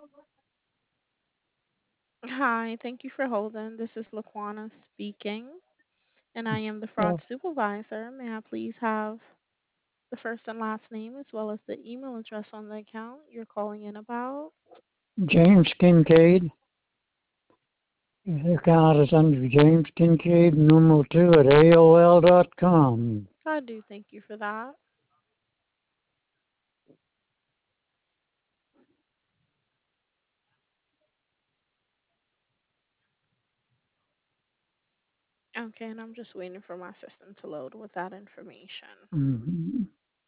Hi, thank you for holding. This is Laquana speaking, and I am the fraud Yeah, supervisor. May I please have the first and last name as well as the email address on the account you're calling in about? James Kincaid. The account is under James Kincaid, numeral 2 at AOL.com. I do thank you for that. Okay, and I'm just waiting for my system to load with that information. Mm-hmm.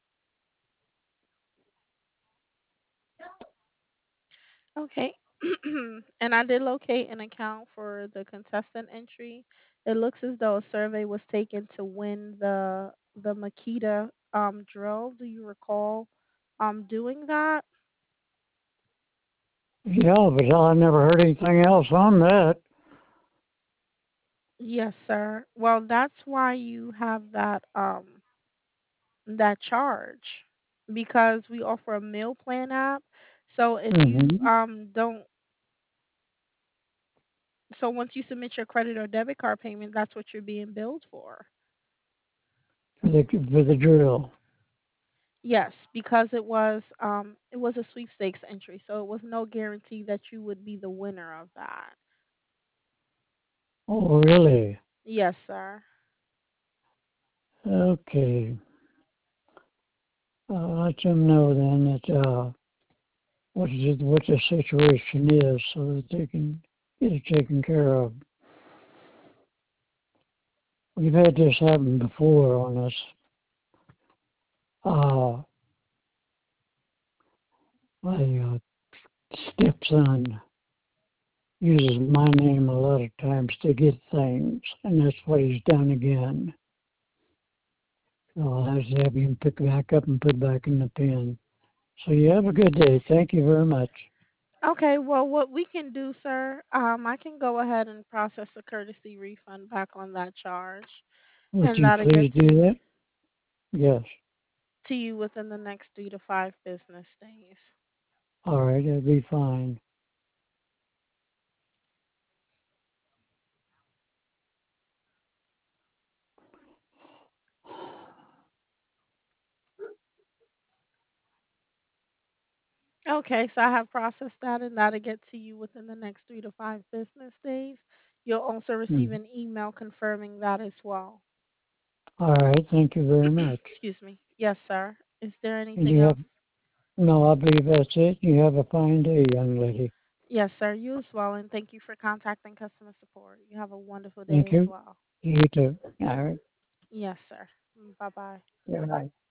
Okay. And I did locate an account for the contestant entry. It looks as though a survey was taken to win the Makita drill. Do you recall doing that? Yeah, but I never heard anything else on that. Yes, sir. Well, that's why you have that charge because we offer a meal plan app. So if you Mm-hmm. don't so once you submit your credit or debit card payment, that's what you're being billed for. For the drill. Yes, because it was a sweepstakes entry, so it was no guarantee that you would be the winner of that. Oh, really? Yes, sir. Okay. Let them know then that what the situation is so that they can get it taken care of. We've had this happen before on us. Uh, my stepson uses my name a lot of times to get things, and that's what he's done again. So I'll have to have him pick back up and put back in the pen. So you have a good day. Thank you very much. Okay, well, what we can do, sir, I can go ahead and process a courtesy refund back on that charge, Would and you that'll get please do that? Yes. to you within the next 3 to 5 business days. All right, that'll be fine. Okay, so I have processed that, and that'll get to you within the next 3 to 5 business days. You'll also receive Hmm. an email confirming that as well. All right, thank you very much. Excuse me. Yes, sir. Is there And anything you have else? no, I believe that's it. You have a fine day, young lady. Yes, sir. You as well, and thank you for contacting customer support. You have a wonderful day Thank as you. well. You too. All right. Yes, sir. Bye bye. Yeah.